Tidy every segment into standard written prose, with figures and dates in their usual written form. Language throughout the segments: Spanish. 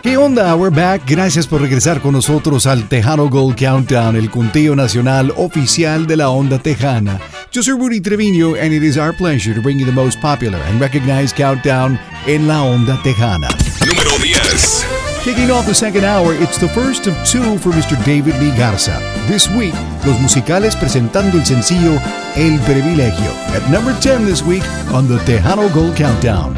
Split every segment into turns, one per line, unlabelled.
¿Qué onda? We're back. Gracias por regresar con nosotros al Tejano Gold Countdown, el conteo nacional oficial de la onda tejana. Yo soy Rudy Treviño, and it is our pleasure to bring you the most popular and recognized countdown en la onda tejana.
Número 10.
Kicking off the second hour, it's the first of two for Mr. David Lee Garza. This week, los musicales presentando el sencillo El Privilegio. At number 10 this week on the Tejano Gold Countdown.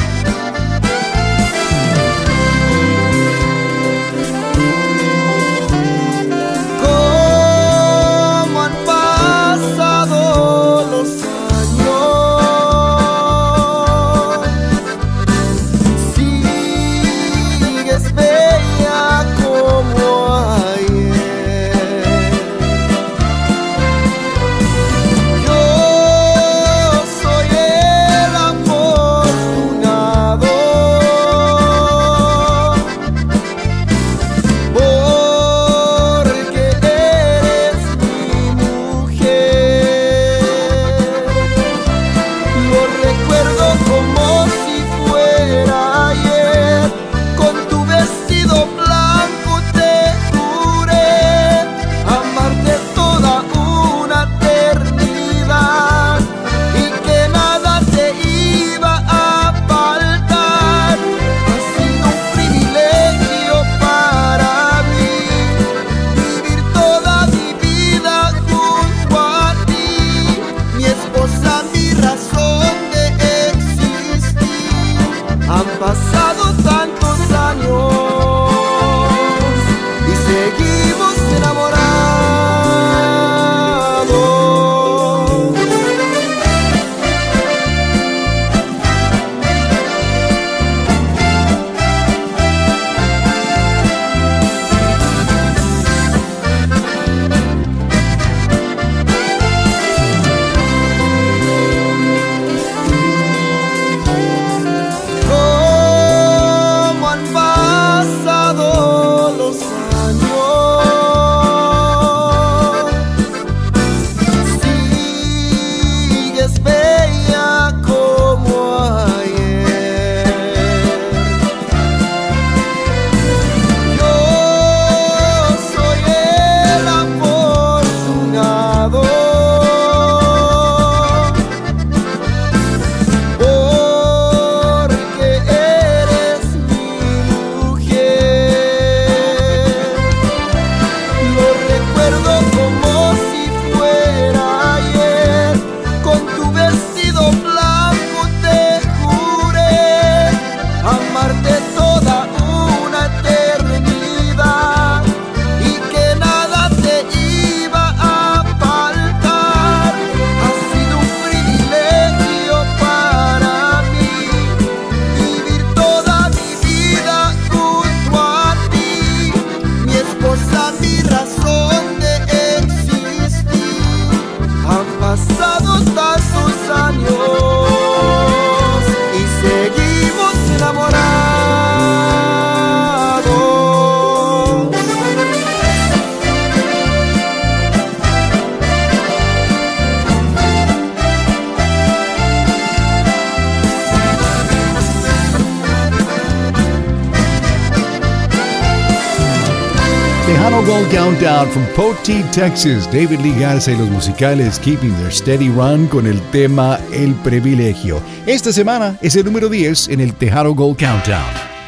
Gold Countdown from Poteet, Texas. David Lee Garza y los musicales keeping their steady run con el tema El Privilegio. Esta semana es el número 10 en el Tejano Gold Countdown.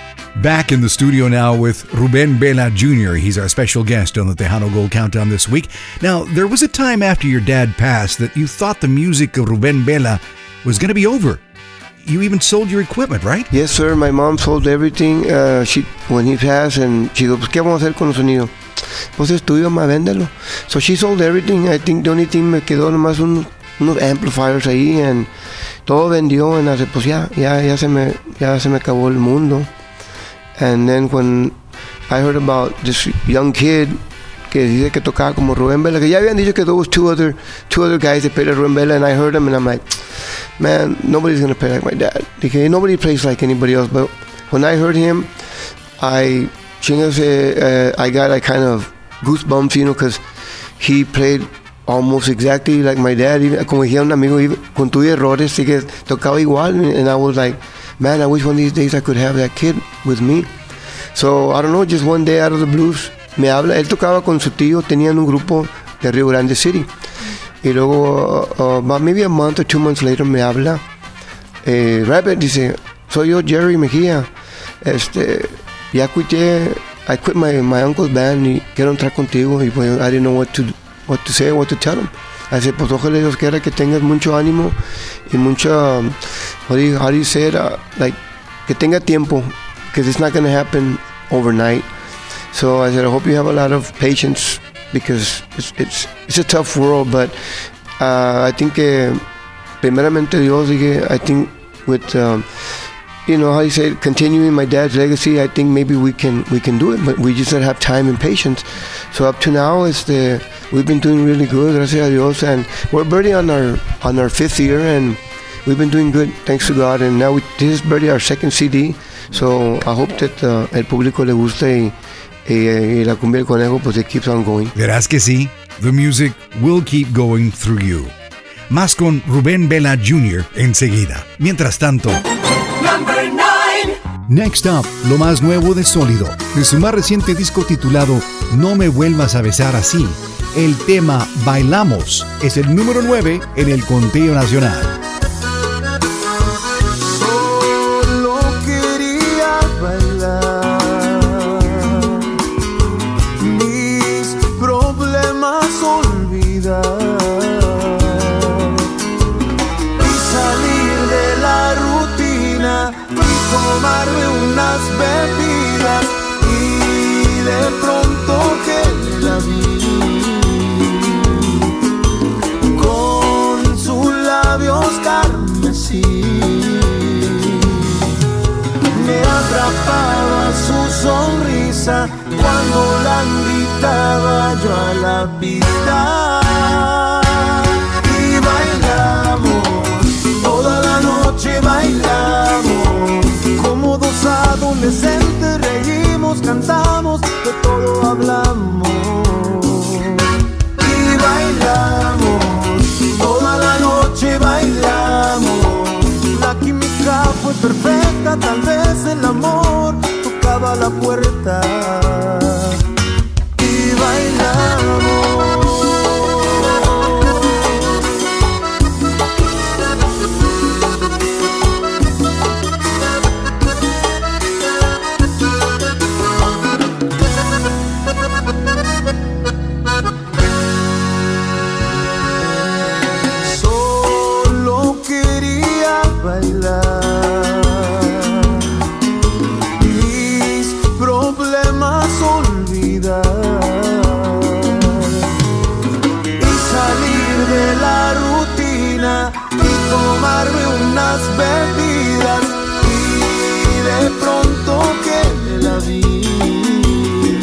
Back in the studio now with Rubén Vela Jr. He's our special guest on the Tejano Gold Countdown this week. Now, there was a time after your dad passed that you thought the music of Rubén Vela was going to be over. You even sold your equipment, right?
Yes, sir. My mom sold everything when he passed, and she goes, ¿qué vamos a hacer con el sonido? Pues estudio más, véndelo. So she sold everything. I think the only thing me quedó nomás unos amplifiers ahí, and todo vendió, and I said, pues ya se me acabó el mundo. And then when I heard about this young kid que dice que tocaba como Rubén Vela, que ya habían dicho que there was two other guys that played like Rubén Vela, and I heard them, and I'm like, man, nobody's gonna play like my dad. Because nobody plays like anybody else. But when I heard him, I got like kind of goosebumps, you know, because he played almost exactly like my dad. Even, como decía un amigo, con tus errores, sí que tocaba igual. And I was like, man, I wish one of these days I could have that kid with me. So, I don't know, just one day out of the blues, me habla. Él tocaba con su tío, tenían un grupo de Rio Grande City. Y luego, maybe a month or 2 months later, me habla. Rabbit, dice, soy yo, Jerry Mejía. Ya escuché, I quit my uncle's band y quiero entrar contigo. Y pues, I didn't know what to say, what to tell him. Así, pues, ojalá Dios quiera que tengas mucho ánimo y mucha, how do you say it, like, que tenga tiempo, because it's not going to happen overnight. So I said, I hope you have a lot of patience, because it's a tough world, but I think primeramente Dios, I think with you know how you say it, continuing my dad's legacy, I think maybe we can do it, but we just don't have time and patience. So up to now, we've been doing really good, gracias a Dios, and we're already on our 5th year, and we've been doing good, thanks to God. And now this is already our 2nd CD, so I hope that el público le guste y la cumbia del conejo, pues it keeps on going.
Verás que sí, the music will keep going through you. Más con Rubén Vela Jr. enseguida. Mientras tanto,
Number 9.
Next Up, lo más nuevo de Sólido, de su más reciente disco titulado No me vuelvas a besar así. El tema Bailamos es el número 9 en el conteo nacional.
Solo quería bailar, mis problemas olvidar y salir de la rutina y tomarme unas bebidas, y de pronto que la vi con sus labios carmesí. Me atrapaba su sonrisa cuando la invitaba yo a la pista. Y bailamos, toda la noche bailamos, como dos adolescentes reímos, cantamos, de todo hablamos. Y bailamos, toda la noche bailamos, la química fue perfecta, tal vez el amor tocaba la puerta. Y bailamos. Solo quería bailar, mis problemas olvidar y salir de la rutina y tomarme unas bebidas, y de pronto que la vi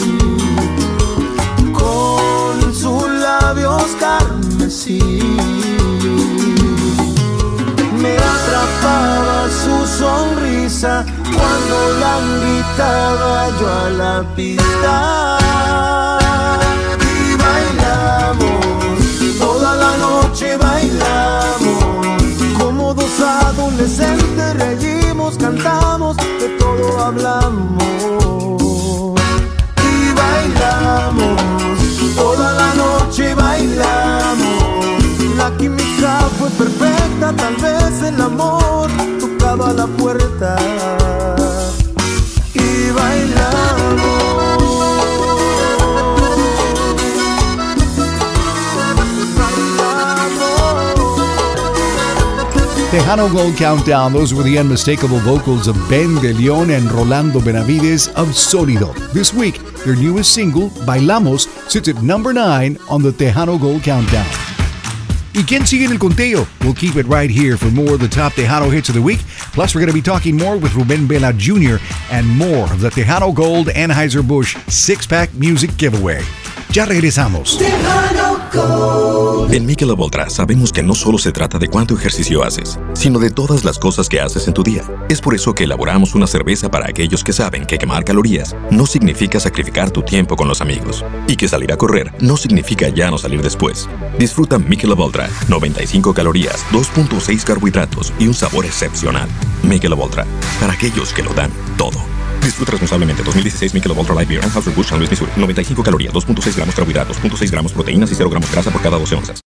con sus labios carmesí. Me atrapaba su sonrisa cuando la invitaba yo a la pista. Y bailamos, toda la noche bailamos, como dos adolescentes reímos, cantamos, de todo hablamos. Y bailamos, toda la noche bailamos, la química fue perfecta, tal vez el amor tocaba la puerta. Y bailamos.
Tejano Gold Countdown, those were the unmistakable vocals of Ben De Leon and Rolando Benavides of Sólido. This week, their newest single, Bailamos, sits at number 9 on the Tejano Gold Countdown. ¿Y quién sigue en el conteo? We'll keep it right here for more of the top Tejano hits of the week. Plus, we're going to be talking more with Rubén Vela Jr. and more of the Tejano Gold Anheuser-Busch 6-Pack Music Giveaway. Ya regresamos.
Tejano Gold.
En Michelob Ultra sabemos que no solo se trata de cuánto ejercicio haces, sino de todas las cosas que haces en tu día. Es por eso que elaboramos una cerveza para aquellos que saben que quemar calorías no significa sacrificar tu tiempo con los amigos, y que salir a correr no significa ya no salir después. Disfruta Michelob Ultra, 95 calorías, 2.6 carbohidratos y un sabor excepcional. Michelob Ultra, para aquellos que lo dan todo. Disfruta responsablemente. 2016 Michelob Ultra Light Beer, Anheuser-Busch, San Luis, Missouri. 95 calorías, 2.6 gramos carbohidratos, 2.6 gramos proteínas y 0 gramos grasa por cada 12 onzas.